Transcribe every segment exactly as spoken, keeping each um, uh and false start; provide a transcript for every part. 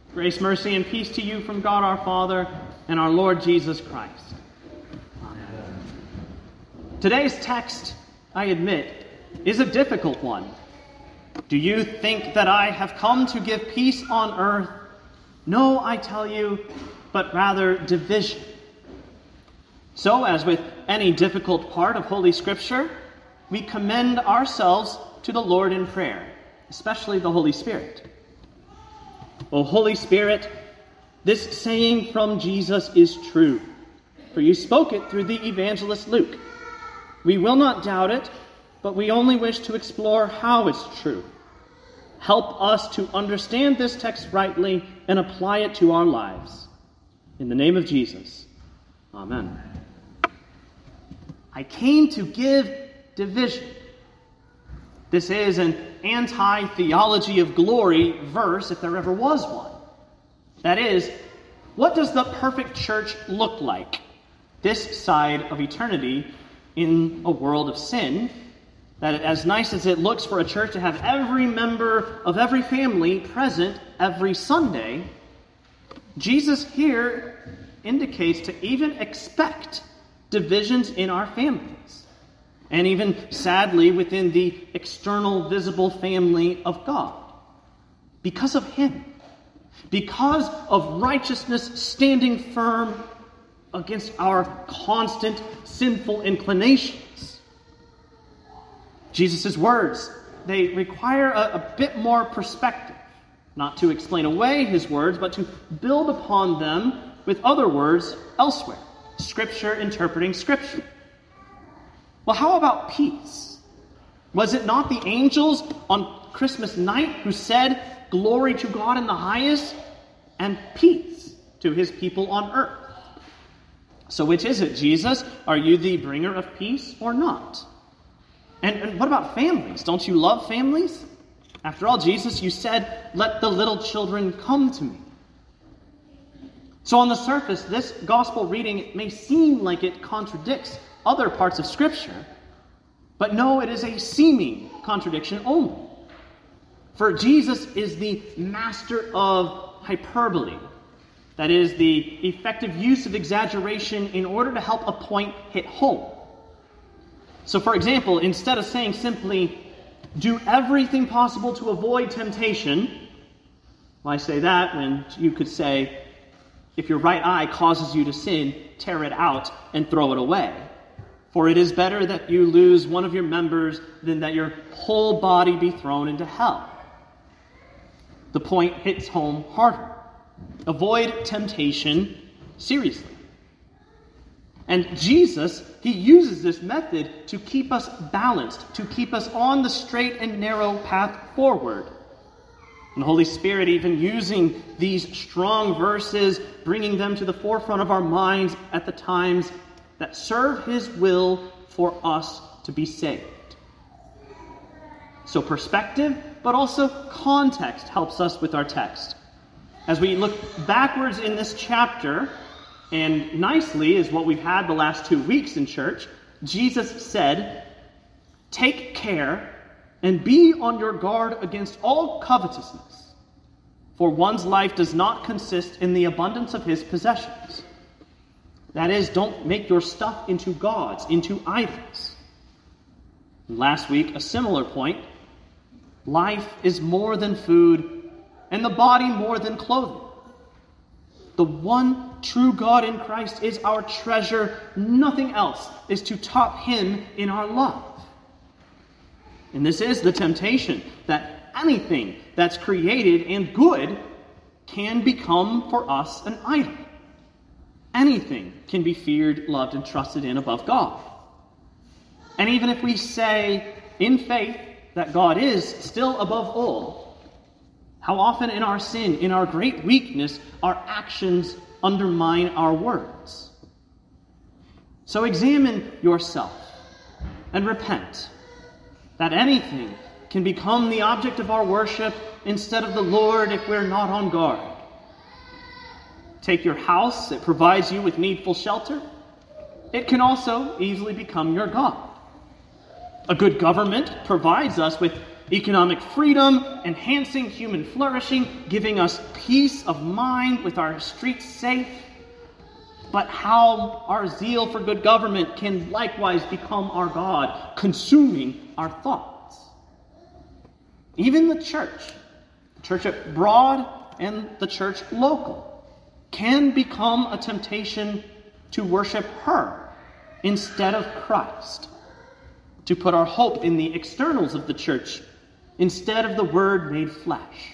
Grace, mercy, and peace to you from God our Father and our Lord Jesus Christ. Amen. Today's text, I admit, is a difficult one. Do you think that I have come to give peace on earth? No, I tell you, but rather division. So, as with any difficult part of Holy Scripture, we commend ourselves to the Lord in prayer, especially the Holy Spirit. O Holy Spirit, this saying from Jesus is true, for you spoke it through the evangelist Luke. We will not doubt it, but we only wish to explore how it's true. Help us to understand this text rightly and apply it to our lives. In the name of Jesus, amen. I came to give division. This is an anti-theology of glory verse, if there ever was one. That is, what does the perfect church look like this side of eternity in a world of sin? That as nice as it looks for a church to have every member of every family present every Sunday, Jesus here indicates to even expect divisions in our families, and even, sadly, within the external, visible family of God. Because of him. Because of righteousness standing firm against our constant sinful inclinations. Jesus' words, they require a, a bit more perspective. Not to explain away his words, but to build upon them with other words elsewhere. Scripture interpreting Scripture. Well, how about peace? Was it not the angels on Christmas night who said, "Glory to God in the highest, and peace to his people on earth"? So which is it, Jesus? Are you the bringer of peace or not? And, and what about families? Don't you love families? After all, Jesus, you said, "Let the little children come to me." So on the surface, this gospel reading may seem like it contradicts other parts of Scripture, but no, it is a seeming contradiction only. For Jesus is the master of hyperbole, that is, the effective use of exaggeration in order to help a point hit home. So, for example, instead of saying simply, "Do everything possible to avoid temptation," why say that when you could say, "If your right eye causes you to sin, tear it out and throw it away. For it is better that you lose one of your members than that your whole body be thrown into hell." The point hits home harder. Avoid temptation seriously. And Jesus, he uses this method to keep us balanced, to keep us on the straight and narrow path forward. And the Holy Spirit even using these strong verses, bringing them to the forefront of our minds at the times that serve his will for us to be saved. So perspective, but also context helps us with our text. As we look backwards in this chapter, and nicely is what we've had the last two weeks in church, Jesus said, "Take care and be on your guard against all covetousness, for one's life does not consist in the abundance of his possessions." That is, don't make your stuff into gods, into idols. And last week, a similar point. Life is more than food, and the body more than clothing. The one true God in Christ is our treasure. Nothing else is to top him in our love. And this is the temptation, that anything that's created and good can become for us an idol. Anything can be feared, loved, and trusted in above God. And even if we say in faith that God is still above all, how often in our sin, in our great weakness, our actions undermine our words. So examine yourself and repent that anything can become the object of our worship instead of the Lord if we're not on guard. Take your house, it provides you with needful shelter. It can also easily become your God. A good government provides us with economic freedom, enhancing human flourishing, giving us peace of mind with our streets safe. But how our zeal for good government can likewise become our God, consuming our thoughts. Even the church, the church abroad and the church local, can become a temptation to worship her instead of Christ, to put our hope in the externals of the church instead of the Word made flesh.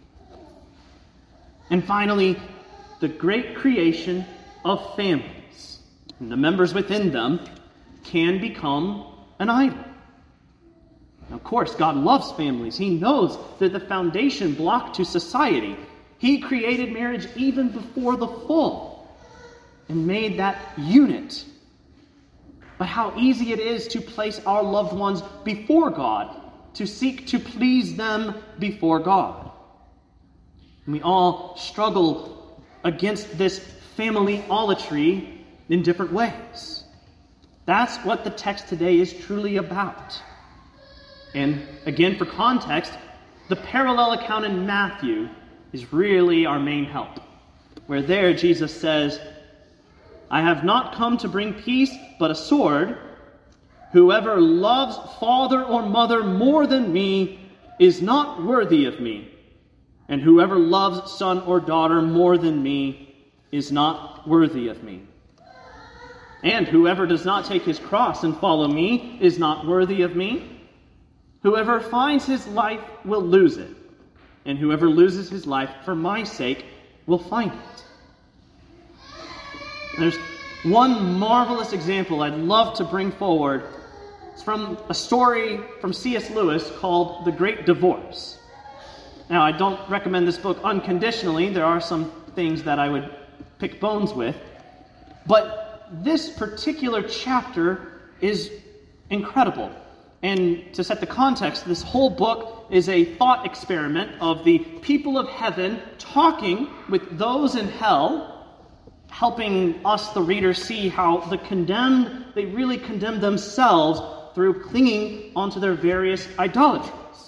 And finally, the great creation of families and the members within them can become an idol. Of course, God loves families. He knows they're the foundation block to society. He created marriage even before the fall and made that unit. But how easy it is to place our loved ones before God, to seek to please them before God. And we all struggle against this family-olatry in different ways. That's what the text today is truly about. And again, for context, the parallel account in Matthew is really our main help, where there Jesus says, I have not come to bring peace, but a sword. Whoever loves father or mother more than me is not worthy of me. And whoever loves son or daughter more than me is not worthy of me. And whoever does not take his cross and follow me is not worthy of me. Whoever finds his life will lose it. And whoever loses his life for my sake will find it. There's one marvelous example I'd love to bring forward. It's from a story from C S Lewis called The Great Divorce. Now, I don't recommend this book unconditionally. There are some things that I would pick bones with. But this particular chapter is incredible. And to set the context, this whole book is a thought experiment of the people of heaven talking with those in hell, helping us, the reader, see how the condemned, they really condemn themselves through clinging onto their various idolatries.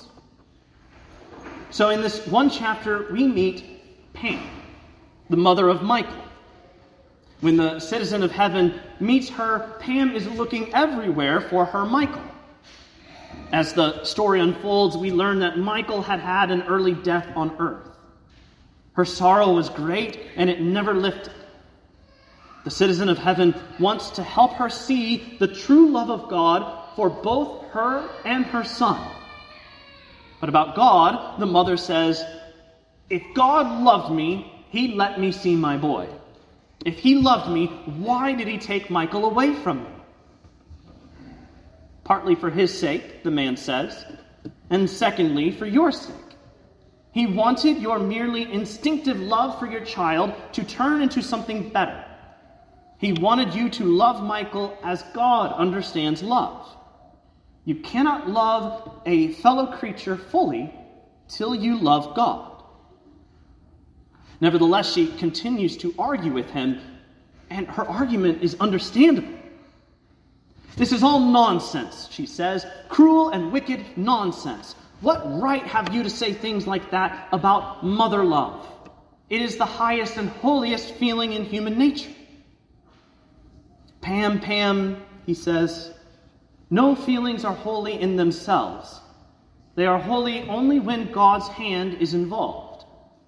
So in this one chapter, we meet Pam, the mother of Michael. When the citizen of heaven meets her, Pam is looking everywhere for her Michael. As the story unfolds, we learn that Michael had had an early death on earth. Her sorrow was great, and it never lifted. The citizen of heaven wants to help her see the true love of God for both her and her son. But about God, the mother says, if God loved me, he'd let me see my boy. If he loved me, why did he take Michael away from me? Partly for his sake, the man says, and secondly, for your sake. He wanted your merely instinctive love for your child to turn into something better. He wanted you to love Michael as God understands love. You cannot love a fellow creature fully till you love God. Nevertheless, she continues to argue with him, and her argument is understandable. This is all nonsense, she says, cruel and wicked nonsense. What right have you to say things like that about mother love? It is the highest and holiest feeling in human nature. Pam, Pam, he says, no feelings are holy in themselves. They are holy only when God's hand is involved.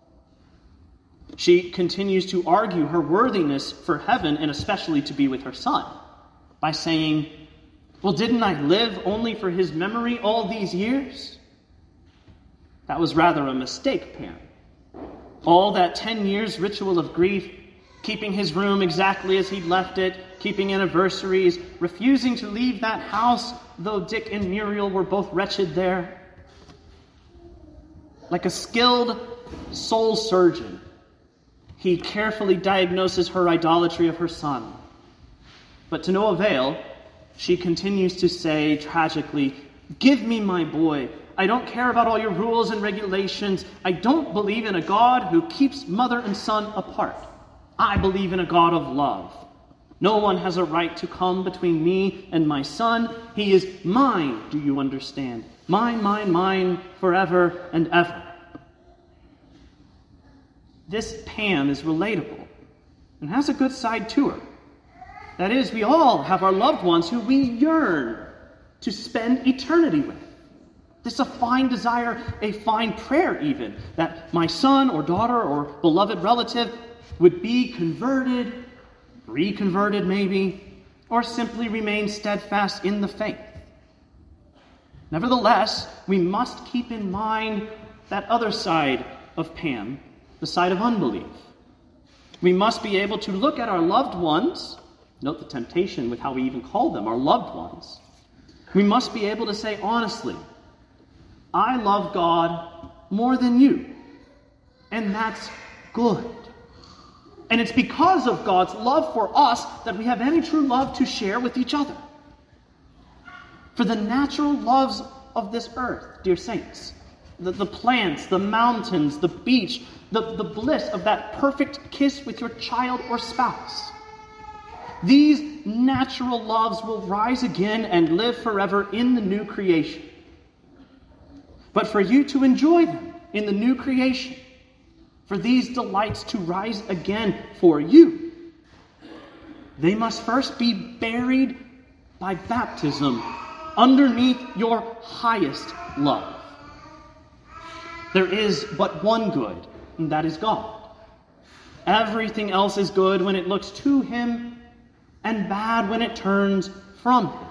She continues to argue her worthiness for heaven and especially to be with her son by saying, well, didn't I live only for his memory all these years? That was rather a mistake, Pam. All that ten years ritual of grief, keeping his room exactly as he'd left it, keeping anniversaries, refusing to leave that house, though Dick and Muriel were both wretched there. Like a skilled soul surgeon, he carefully diagnoses her idolatry of her son. But to no avail, she continues to say tragically, give me my boy. I don't care about all your rules and regulations. I don't believe in a God who keeps mother and son apart. I believe in a God of love. No one has a right to come between me and my son. He is mine, do you understand? Mine, mine, mine, forever and ever. This Pam is relatable and has a good side to her. That is, we all have our loved ones who we yearn to spend eternity with. This is a fine desire, a fine prayer even, that my son or daughter or beloved relative would be converted, reconverted maybe, or simply remain steadfast in the faith. Nevertheless, we must keep in mind that other side of Pam, the side of unbelief. We must be able to look at our loved ones, note the temptation with how we even call them, our loved ones. We must be able to say honestly, I love God more than you, and that's good. And it's because of God's love for us that we have any true love to share with each other. For the natural loves of this earth, dear saints, the, the plants, the mountains, the beach, the, the bliss of that perfect kiss with your child or spouse, these natural loves will rise again and live forever in the new creation. But for you to enjoy them in the new creation, for these delights to rise again for you, they must first be buried by baptism underneath your highest love. There is but one good, and that is God. Everything else is good when it looks to Him, and bad when it turns from Him.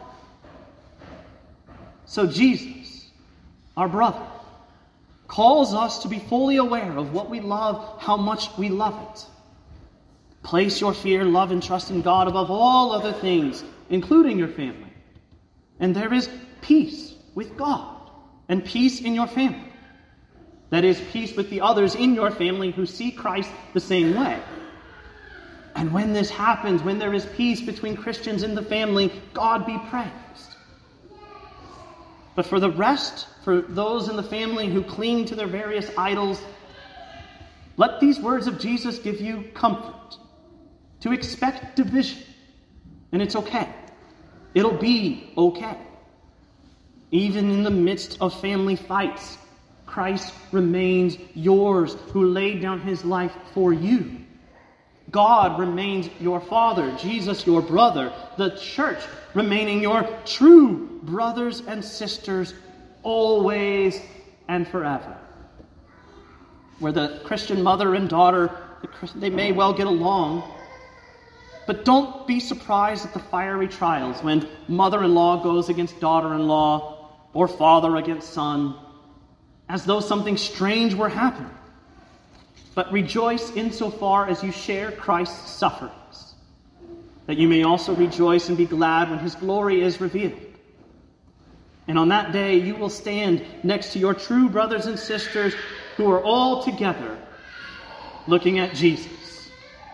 So Jesus, our brother, calls us to be fully aware of what we love, how much we love it. Place your fear, love, and trust in God above all other things, including your family. And there is peace with God and peace in your family. That is, peace with the others in your family who see Christ the same way. And when this happens, when there is peace between Christians in the family, God be praised. But for the rest, for those in the family who cling to their various idols, let these words of Jesus give you comfort. To expect division. And it's okay. It'll be okay. Even in the midst of family fights, Christ remains yours, who laid down His life for you. God remains your Father, Jesus your brother, the church remaining your true brothers and sisters always and forever. Where the Christian mother and daughter, they may well get along, but don't be surprised at the fiery trials when mother-in-law goes against daughter-in-law or father against son, as though something strange were happening. But rejoice insofar as you share Christ's sufferings, that you may also rejoice and be glad when His glory is revealed. And on that day you will stand next to your true brothers and sisters who are all together looking at Jesus.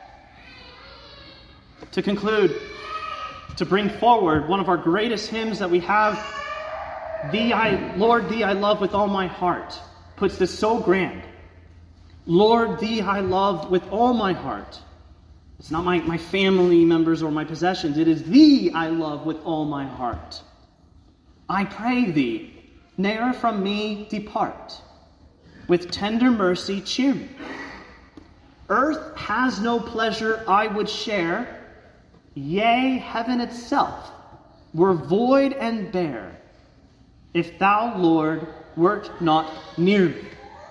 To conclude, to bring forward one of our greatest hymns that we have, Thee I, Lord, Thee I love with all my heart, puts this so grand. Lord, Thee I love with all my heart. It's not my, my family members or my possessions. It is Thee I love with all my heart. I pray Thee, ne'er from me depart. With tender mercy cheer me. Earth has no pleasure I would share. Yea, heaven itself were void and bare, if Thou, Lord, wert not near me.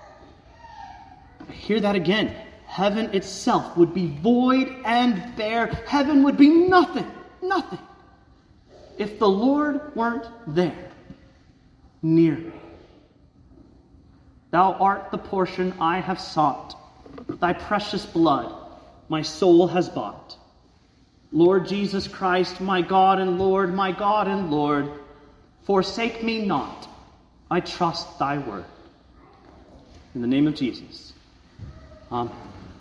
Hear that again. Heaven itself would be void and bare. Heaven would be nothing, nothing, if the Lord weren't there, near me. Thou art the portion I have sought. Thy precious blood my soul has bought. Lord Jesus Christ, my God and Lord, my God and Lord, forsake me not. I trust Thy word. In the name of Jesus. Amen.